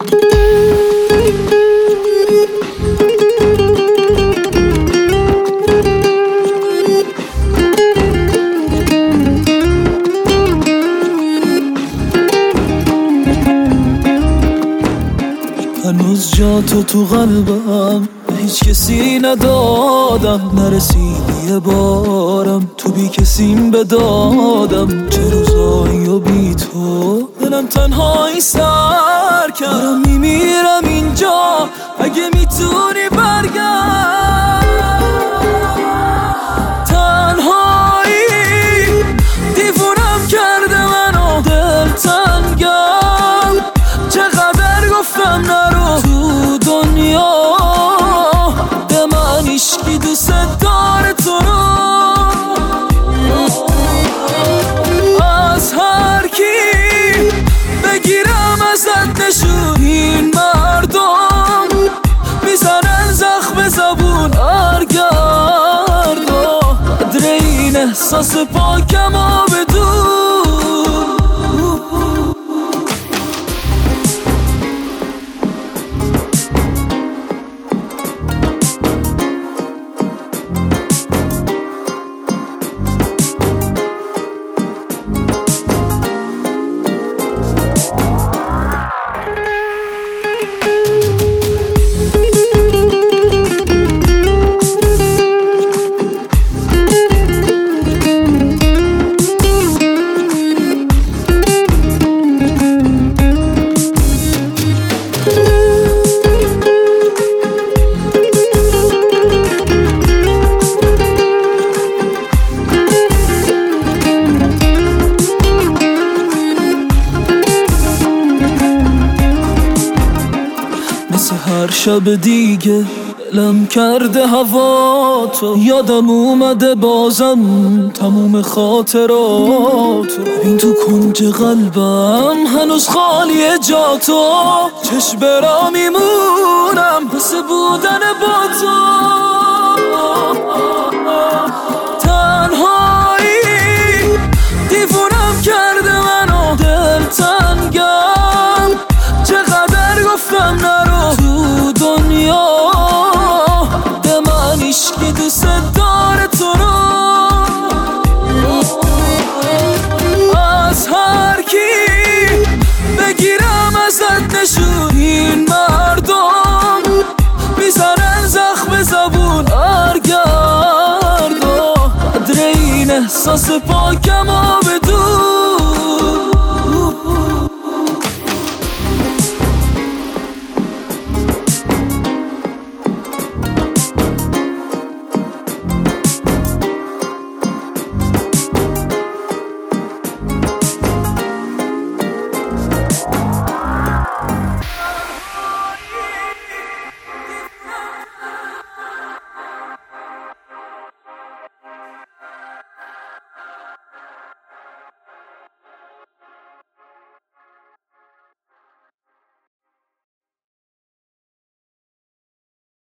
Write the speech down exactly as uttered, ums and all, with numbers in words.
هنوز جا تو تو قلبم به هیچ کسی ندادم، نرسیدی یه بارم تو بی کسیم بدادم. چه روزایی و بی تو دلم تنهایی سر کردم، میمیرم اینجا اگه میتونی برگرد. تنهایی دیوونم کرده منو، دل تنگم چقدر گفتم نرو تو دنیا، به من عشقی دوست داره تو رو. از هر کی بگیرم ازت نشون، این مردم میزنن زخم زبون ارگردا، قدر این احساس پاکم و بدون. مثل هر شب دیگه دلم کرده هوا تو، یادم اومده بازم تموم خاطرات. این تو کنج قلبم هنوز خالیه جا تو، چشم برا میمونم مثل بودن با تو.